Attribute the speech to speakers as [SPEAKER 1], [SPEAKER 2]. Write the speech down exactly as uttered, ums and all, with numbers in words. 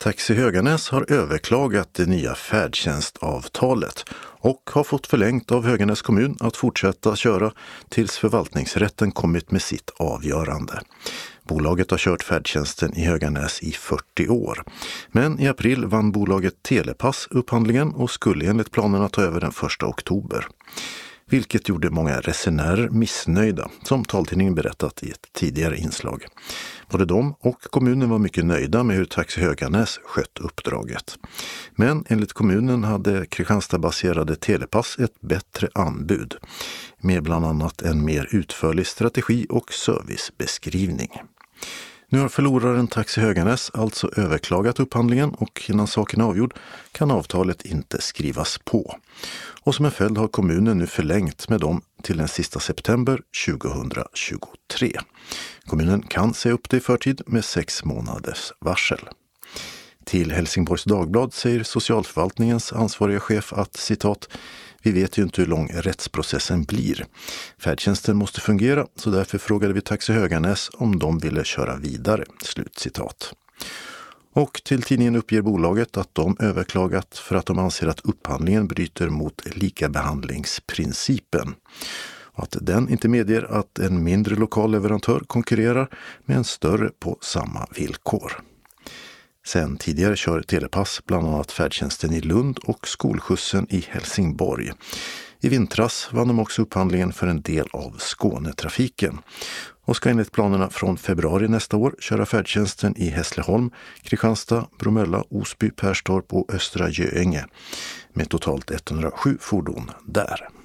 [SPEAKER 1] Taxi Höganäs har överklagat det nya färdtjänstavtalet och har fått förlängt av Höganäs kommun att fortsätta köra tills förvaltningsrätten kommit med sitt avgörande. Bolaget har kört färdtjänsten i Höganäs i fyrtio år. Men i april vann bolaget Telepass upphandlingen och skulle enligt planerna ta över den första oktober. Vilket gjorde många resenärer missnöjda, som taltidningen berättat i ett tidigare inslag. Både de och kommunen var mycket nöjda med hur Taxi Höganäs skött uppdraget. Men enligt kommunen hade Kristianstad-baserade Telepass ett bättre anbud, med bland annat en mer utförlig strategi och servicebeskrivning. Nu har förloraren Taxi Höganäs alltså överklagat upphandlingen och innan saken är avgjord kan avtalet inte skrivas på. Och som en följd har kommunen nu förlängt med dem till den sista september tjugohundratjugotre. Kommunen kan säga upp det i förtid med sex månaders varsel. Till Helsingborgs Dagblad säger socialförvaltningens ansvariga chef att citat "Vi vet ju inte hur lång rättsprocessen blir. Färdtjänsten måste fungera så därför frågade vi Taxi Höganäs om de ville köra vidare." Slut citat. Och till tidningen uppger bolaget att de överklagat för att de anser att upphandlingen bryter mot likabehandlingsprincipen. Och att den inte medger att en mindre lokal leverantör konkurrerar med en större på samma villkor. Sen tidigare kör Telepass bland annat färdtjänsten i Lund och skolskjutsen i Helsingborg. I vintras vann de också upphandlingen för en del av Skånetrafiken och ska enligt planerna från februari nästa år köra färdtjänsten i Hässleholm, Kristianstad, Bromölla, Osby, Perstorp och Östra Göinge med totalt etthundrasju fordon där.